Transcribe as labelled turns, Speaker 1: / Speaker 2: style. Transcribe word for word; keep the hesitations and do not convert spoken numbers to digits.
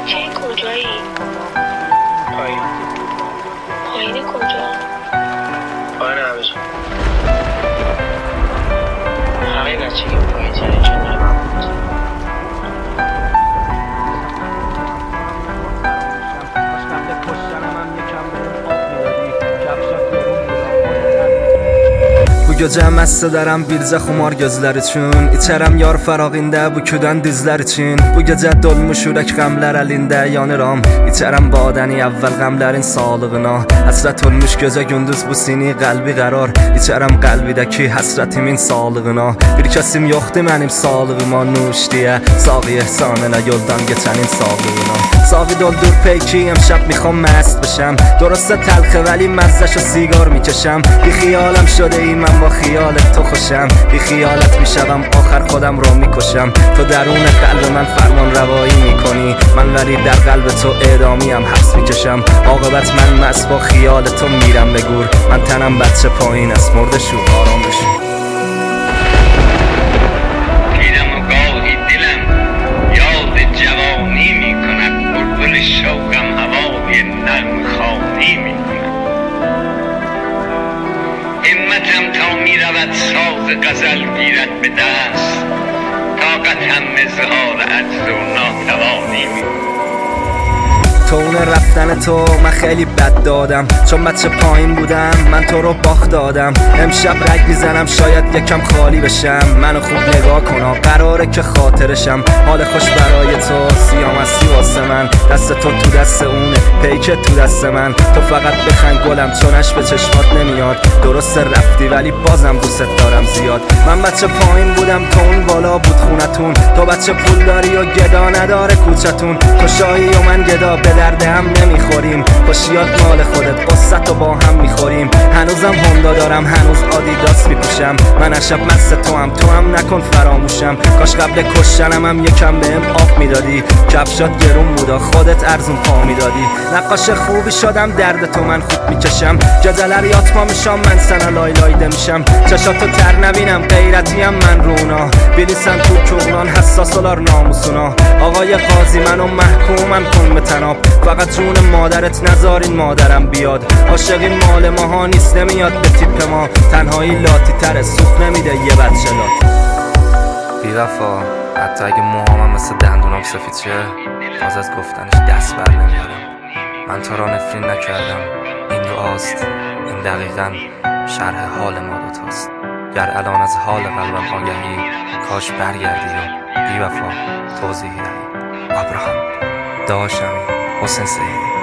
Speaker 1: بچه کجایی؟
Speaker 2: پایین.
Speaker 1: پایین کجا؟
Speaker 2: پایین همزون. همه بچه که پایین تره کنار من بود.
Speaker 3: Bu gecə məstə dərəm bircə xumar gözlər üçün İçərəm yar fərağində bu küdən dizlər üçün Bu gecə dolmuş ürək qəmlər əlində yanıram İçərəm badəni əvvəl qəmlərin sağlığına Həsrət olmuş gözə gündüz bu sini qəlbi qərar İçərəm qəlbidəki həsrətimin sağlığına Bir kəsim yoxdur mənim sağlığıma nuş deyə Sağı ehsan elə yoldan geçənin sağlığına Sağı doldur peyki امشب میخوام مست بشم درسته تلخه ولی مزهشو سیگار میکشم بی خیالم شده ای من با خیالت تو خوشم بی خیالت میشوم آخر خودم رو میکشم تو درون قلب من فرمان روایی میکنی من ولی در قلب تو اعدامیم حبس میکشم عاقبت من مست با خیال تو میرم به گور من تنم بچه پایین است مرده شو آرام بشو
Speaker 4: شوقم هوای نرم خانی می کند همتم تا می رود ساز غزل گیرد به دست طاقتم اظهار عجز و ناتوانی می کند
Speaker 3: تو اون رفتن تو من خیلی بد دادم چون بچه پایین بودم من تو رو باخت دادم امشب رگ میزنم شاید یکم خالی بشم منو خوب نگاه کن قراره که خاطرشم حال خوش برای تو سیامستی واسه من دست تو تو دست اونه پیکت تو دست من تو فقط بخند گلم چونش به چشمات نمیاد درست رفتی ولی بازم دوست دارم زیاد من بچه پایین بودم تو اون بالا بود خونتون تو بچه پول داری و گدا نداره کوچتون تو شاهی و من گدا به درد هم نمیخوریم خوشیات مال خودت قصت و با هم میخوریم هنوزم هوندا دارم هنوز آدیداس میپوشم من شب مست تو هم تو هم نکن فراموشم کاش قبل کشتنم هم یکم بهم آب میدادی کفشات گرون بودا خودت ارزون پا میدادی نقاش خوبی شدم درد تو من خوب میکشم جدلر یاتما میشم من سنا لای لایده میشم چشاتو تر نبینم غیرتیم من رونا بلیسن تو کغنان حساس ولار ناموسونا آقای قاضی منو محکومم کن به تناب فقط جون مادرت نذارین مادرم بیاد عاشقی مال ماها نیست نمیاد به تیپ ما تنهایی لاتی تره سوخ نمیده یه بچه لات بی وفا حتی اگه موهامم مثل دندونام سفید شه باز از گفتنش دست بر نمیارم من تو را نفرین نکردم این دعاست این دقیقاً شرح حال ما دوتاست گر الان از حال قلبم آگهی کاش برگردی و بی وفا توضیحی دهی ابراهام داشمی حسین سیدی